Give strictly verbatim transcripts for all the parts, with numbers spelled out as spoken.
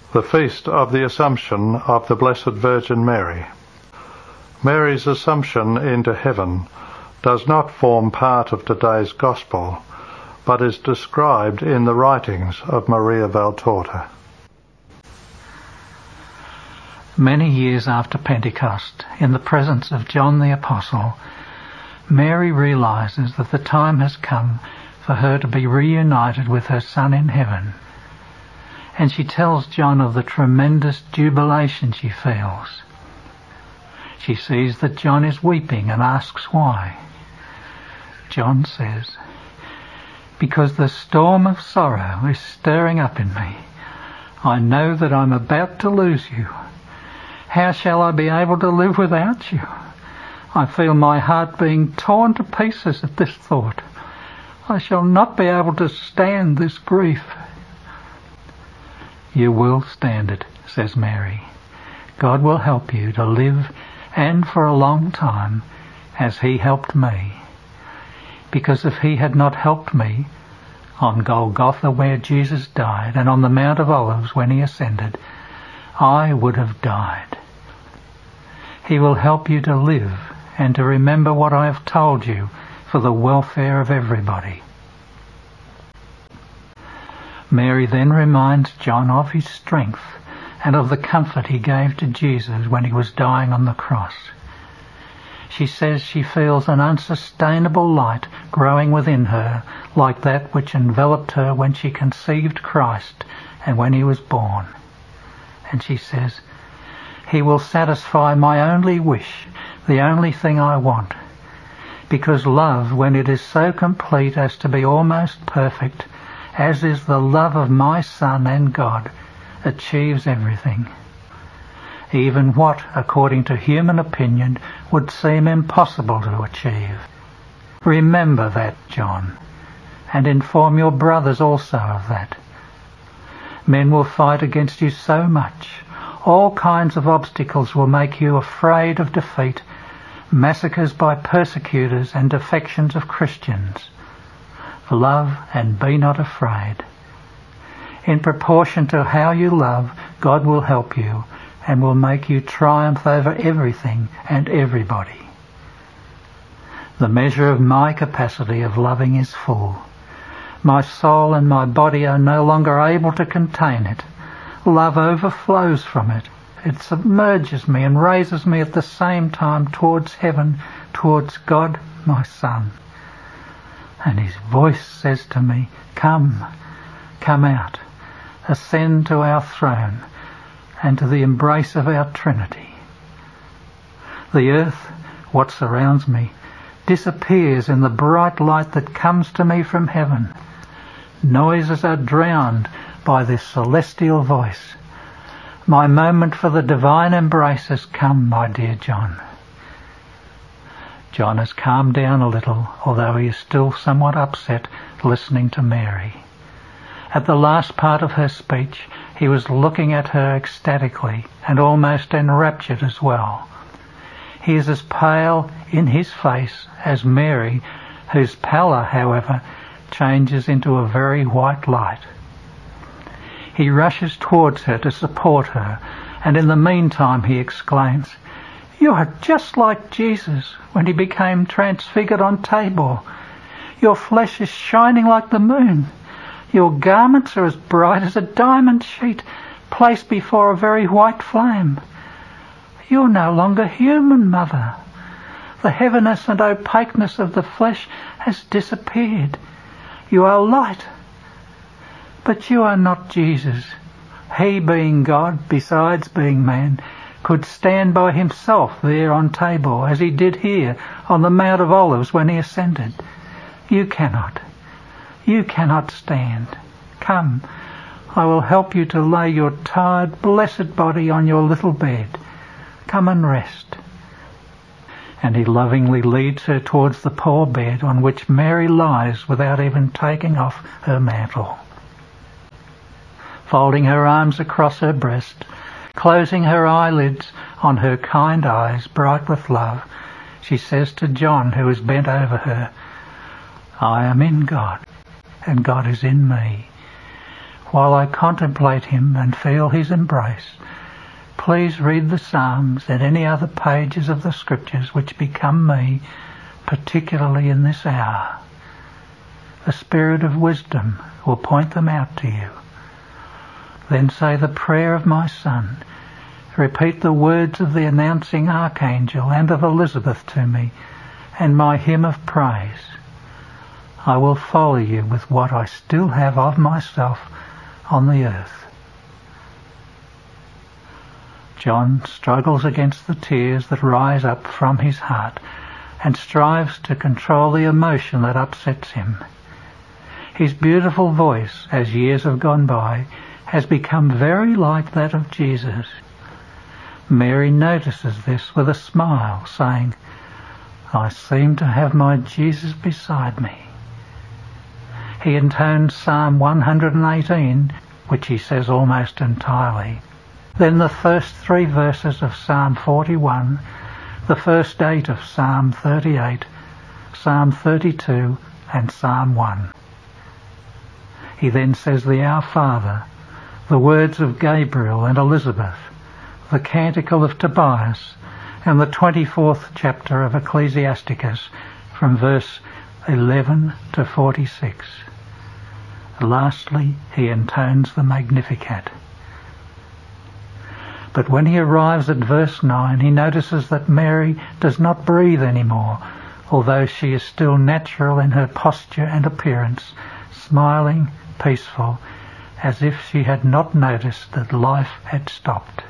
The Feast of the Assumption of the Blessed Virgin Mary. Mary's Assumption into heaven does not form part of today's Gospel, but is described in the writings of Maria Valtorta. Many years after Pentecost, in the presence of John the Apostle, Mary realizes that the time has come for her to be reunited with her Son in heaven, and she tells John of the tremendous jubilation she feels. She sees that John is weeping and asks why. John says, "Because the storm of sorrow is stirring up in me. I know that I'm about to lose you. How shall I be able to live without you? I feel my heart being torn to pieces at this thought. I shall not be able to stand this grief." "You will stand it," says Mary. "God will help you to live, and for a long time, as he helped me. Because if he had not helped me, on Golgotha where Jesus died, and on the Mount of Olives when he ascended, I would have died. He will help you to live and to remember what I have told you for the welfare of everybody." Mary then reminds John of his strength and of the comfort he gave to Jesus when he was dying on the cross. She says she feels an unsustainable light growing within her, like that which enveloped her when she conceived Christ and when he was born. And she says, "He will satisfy my only wish, the only thing I want. Because love, when it is so complete as to be almost perfect, as is the love of my Son and God, achieves everything. Even what, according to human opinion, would seem impossible to achieve. Remember that, John, and inform your brothers also of that. Men will fight against you so much. All kinds of obstacles will make you afraid of defeat, massacres by persecutors and defections of Christians. Love and be not afraid. In proportion to how you love, God will help you and will make you triumph over everything and everybody. The measure of my capacity of loving is full. My soul and my body are no longer able to contain it. Love overflows from it. It submerges me and raises me at the same time towards heaven, towards God, my Son. And his voice says to me, 'Come, come out, ascend to our throne and to the embrace of our Trinity.' The earth, what surrounds me, disappears in the bright light that comes to me from heaven. Noises are drowned by this celestial voice. My moment for the divine embrace has come, my dear John." John has calmed down a little, although he is still somewhat upset listening to Mary. At the last part of her speech, he was looking at her ecstatically and almost enraptured as well. He is as pale in his face as Mary, whose pallor, however, changes into a very white light. He rushes towards her to support her, and in the meantime he exclaims, "You are just like Jesus when he became transfigured on Tabor. Your flesh is shining like the moon. Your garments are as bright as a diamond sheet placed before a very white flame. You are no longer human, Mother. The heaviness and opaqueness of the flesh has disappeared. You are light. But you are not Jesus. He, being God, besides being man, could stand by himself there on Tabor, as he did here on the Mount of Olives when he ascended. You cannot. You cannot stand. Come, I will help you to lay your tired, blessed body on your little bed. Come and rest." And he lovingly leads her towards the poor bed on which Mary lies without even taking off her mantle. Folding her arms across her breast, closing her eyelids on her kind eyes bright with love, she says to John, who is bent over her, "I am in God, and God is in me. while I contemplate him and feel his embrace, please read the Psalms and any other pages of the Scriptures which become me, particularly in this hour. The Spirit of wisdom will point them out to you. Then say the prayer of my Son. Repeat the words of the announcing Archangel and of Elizabeth to me, and my hymn of praise. I will follow you with what I still have of myself on the earth. John struggles against the tears that rise up from his heart and strives to control the emotion that upsets him. His beautiful voice, as years have gone by, has become very like that of Jesus. Mary notices this with a smile, saying, I seem to have my Jesus beside me. He intones Psalm one hundred eighteen, which he says almost entirely. Then the first three verses of Psalm forty-one, the first eight of Psalm thirty-eight, Psalm thirty-two, and Psalm one. He then says the Our Father, the words of Gabriel and Elizabeth, the Canticle of Tobias, and the twenty-fourth chapter of Ecclesiasticus from verse eleven to forty-six. Lastly, he intones the Magnificat. But when he arrives at verse nine, he notices that Mary does not breathe anymore, although she is still natural in her posture and appearance, smiling, peaceful, as if she had not noticed that life had stopped.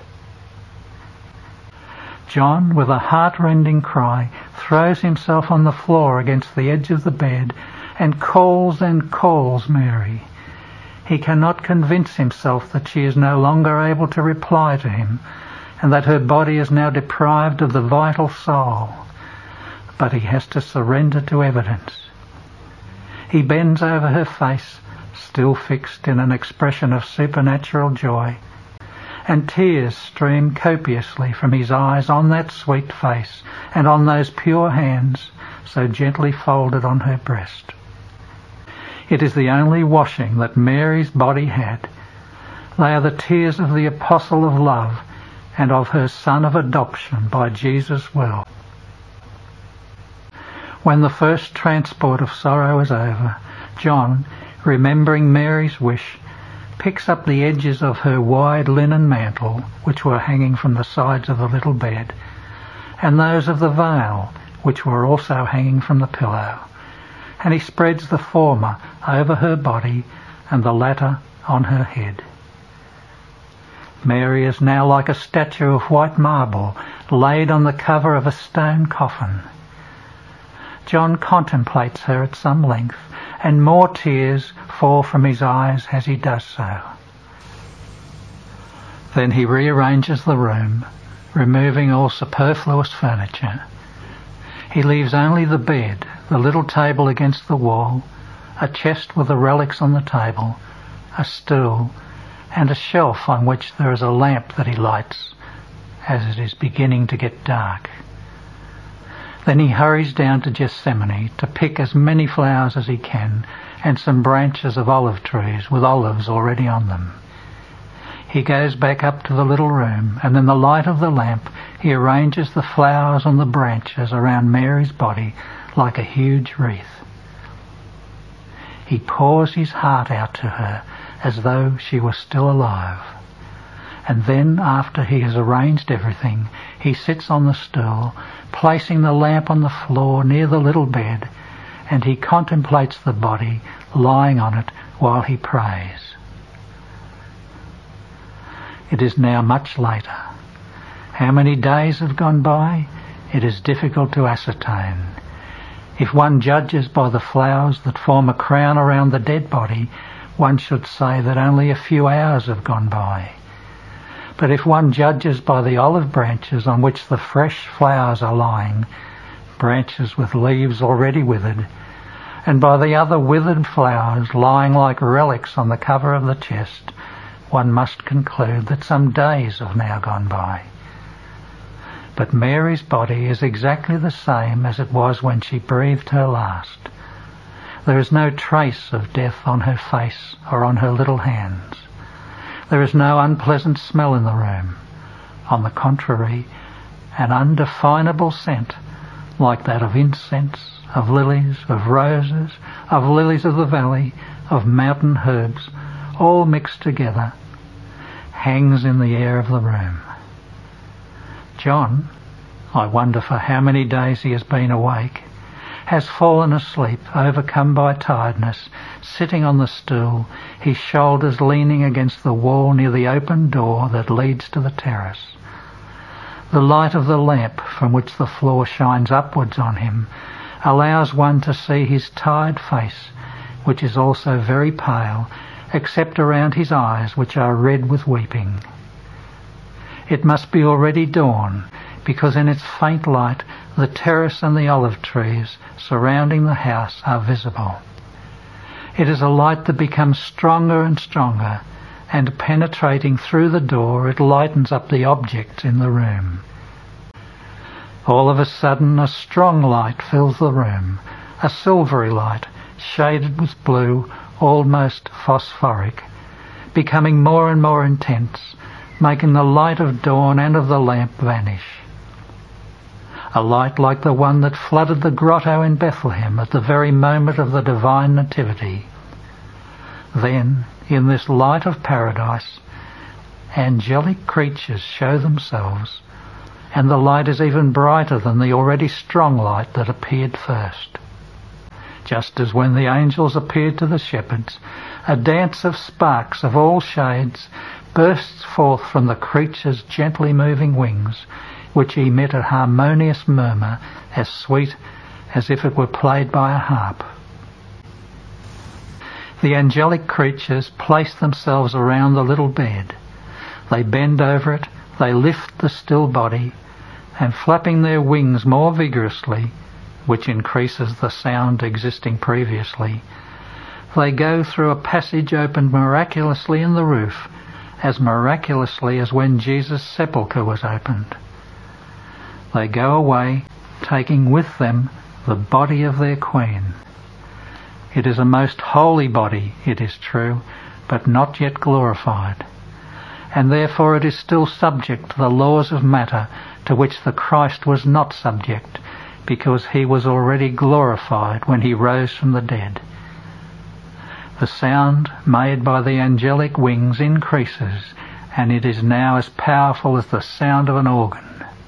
John, with a heart-rending cry, throws himself on the floor against the edge of the bed and calls and calls Mary. He cannot convince himself that she is no longer able to reply to him and that her body is now deprived of the vital soul. But he has to surrender to evidence. He bends over her face, still fixed in an expression of supernatural joy, and tears stream copiously from his eyes on that sweet face and on those pure hands so gently folded on her breast. It is the only washing that Mary's body had. They are the tears of the apostle of love and of her son of adoption by Jesus' will. When the first transport of sorrow is over, John, remembering Mary's wish, picks up the edges of her wide linen mantle, which were hanging from the sides of the little bed, and those of the veil, which were also hanging from the pillow, and he spreads the former over her body and the latter on her head. Mary is now like a statue of white marble laid on the cover of a stone coffin. John contemplates her at some length, and more tears fall from his eyes as he does so. Then he rearranges the room, removing all superfluous furniture. He leaves only the bed, the little table against the wall, a chest with the relics on the table, a stool, and a shelf on which there is a lamp that he lights as it is beginning to get dark. Then he hurries down to Gethsemane to pick as many flowers as he can and some branches of olive trees with olives already on them. He goes back up to the little room, and in the light of the lamp he arranges the flowers on the branches around Mary's body like a huge wreath. He pours his heart out to her as though she were still alive. And then, after he has arranged everything, he sits on the stool, placing the lamp on the floor near the little bed, and he contemplates the body lying on it while he prays. It is now much later. How many days have gone by? It is difficult to ascertain. If one judges by the flowers that form a crown around the dead body, one should say that only a few hours have gone by. But if one judges by the olive branches on which the fresh flowers are lying, branches with leaves already withered, and by the other withered flowers lying like relics on the cover of the chest, one must conclude that some days have now gone by. But Mary's body is exactly the same as it was when she breathed her last. There is no trace of death on her face or on her little hands. There is no unpleasant smell in the room. On the contrary, an undefinable scent, like that of incense, of lilies, of roses, of lilies of the valley, of mountain herbs, all mixed together, hangs in the air of the room. John, I wonder for how many days he has been awake, has fallen asleep, overcome by tiredness, sitting on the stool, his shoulders leaning against the wall near the open door that leads to the terrace. The light of the lamp from which the floor shines upwards on him allows one to see his tired face, which is also very pale, except around his eyes, which are red with weeping. It must be already dawn, because in its faint light the terrace and the olive trees surrounding the house are visible. It is a light that becomes stronger and stronger, and penetrating through the door it lightens up the objects in the room. All of a sudden a strong light fills the room, a silvery light, shaded with blue, almost phosphoric, becoming more and more intense, making the light of dawn and of the lamp vanish. A light like the one that flooded the grotto in Bethlehem at the very moment of the divine nativity. Then, in this light of paradise, angelic creatures show themselves, and the light is even brighter than the already strong light that appeared first. Just as when the angels appeared to the shepherds, a dance of sparks of all shades bursts forth from the creature's gently moving wings, which emit a harmonious murmur as sweet as if it were played by a harp. The angelic creatures place themselves around the little bed. They bend over it, they lift the still body, and flapping their wings more vigorously, which increases the sound existing previously, they go through a passage opened miraculously in the roof, as miraculously as when Jesus' sepulchre was opened. They go away, taking with them the body of their Queen. It is a most holy body, it is true, but not yet glorified, and therefore it is still subject to the laws of matter to which the Christ was not subject, because he was already glorified when he rose from the dead. The sound made by the angelic wings increases, and it is now as powerful as the sound of an organ.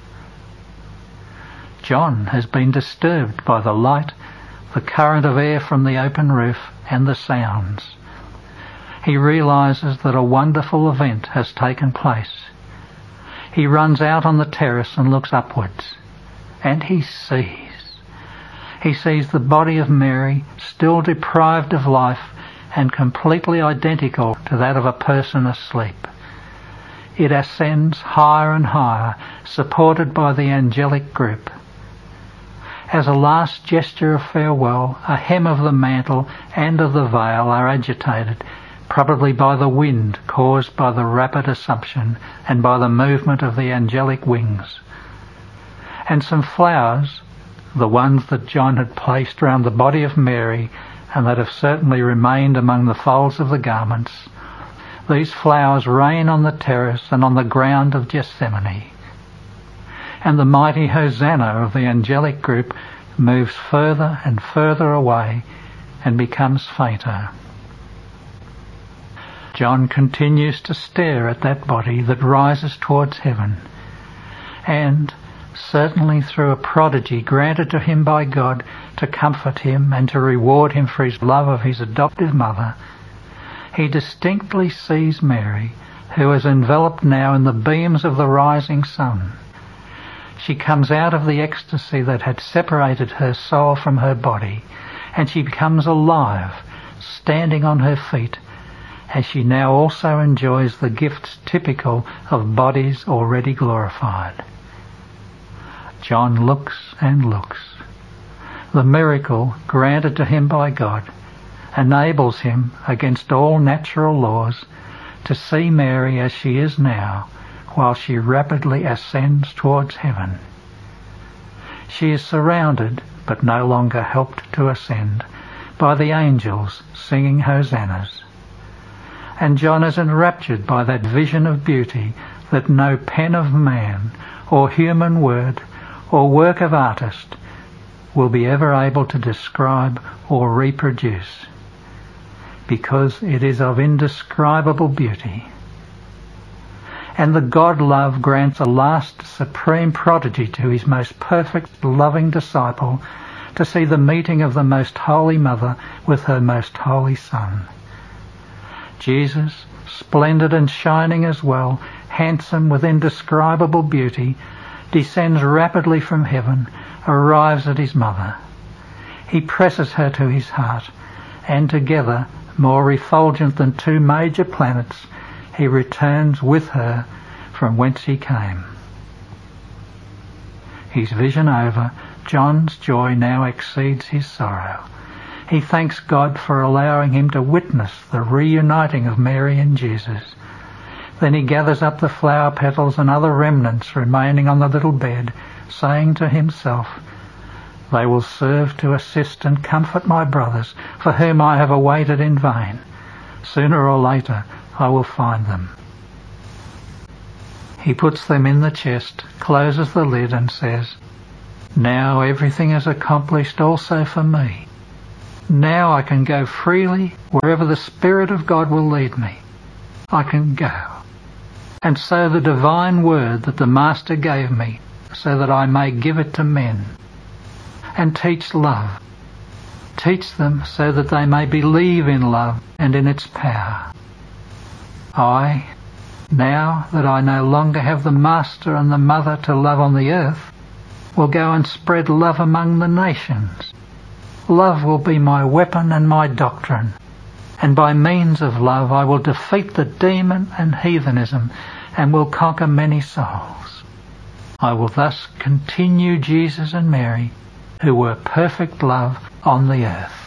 John has been disturbed by the light, the current of air from the open roof, and the sounds. He realizes that a wonderful event has taken place. He runs out on the terrace and looks upwards, and he sees. He sees the body of Mary, still deprived of life and completely identical to that of a person asleep. It ascends higher and higher, supported by the angelic group. As a last gesture of farewell, a hem of the mantle and of the veil are agitated, probably by the wind caused by the rapid assumption and by the movement of the angelic wings. And some flowers, the ones that John had placed round the body of Mary and that have certainly remained among the folds of the garments, these flowers rain on the terrace and on the ground of Gethsemane. And the mighty Hosanna of the angelic group moves further and further away and becomes fainter. John continues to stare at that body that rises towards heaven, and, certainly through a prodigy granted to him by God to comfort him and to reward him for his love of his adoptive mother, he distinctly sees Mary, who is enveloped now in the beams of the rising sun. She comes out of the ecstasy that had separated her soul from her body, and she becomes alive, standing on her feet, as she now also enjoys the gifts typical of bodies already glorified. John looks and looks. The miracle granted to him by God enables him, against all natural laws, to see Mary as she is now, while she rapidly ascends towards heaven. She is surrounded, but no longer helped to ascend, by the angels singing hosannas. And John is enraptured by that vision of beauty that no pen of man or human word or work of artist will be ever able to describe or reproduce, because it is of indescribable beauty. And the God-love grants a last supreme prodigy to his most perfect loving disciple, to see the meeting of the most holy mother with her most holy son. Jesus, splendid and shining as well, handsome with indescribable beauty, descends rapidly from heaven, arrives at his mother. He presses her to his heart, and together, more refulgent than two major planets, he returns with her from whence he came. His vision over, John's joy now exceeds his sorrow. He thanks God for allowing him to witness the reuniting of Mary and Jesus. Then he gathers up the flower petals and other remnants remaining on the little bed, saying to himself, "They will serve to assist and comfort my brothers, for whom I have awaited in vain. Sooner or later I will find them." He puts them in the chest, closes the lid, and says, "Now everything is accomplished also for me. Now I can go freely wherever the Spirit of God will lead me. I can go, and sow the divine word that the Master gave me, so that I may give it to men, and teach love. Teach them so that they may believe in love and in its power. I, now that I no longer have the Master and the Mother to love on the earth, will go and spread love among the nations. Love will be my weapon and my doctrine, and by means of love I will defeat the demon and heathenism, and will conquer many souls. I will thus continue Jesus and Mary, who were perfect love on the earth."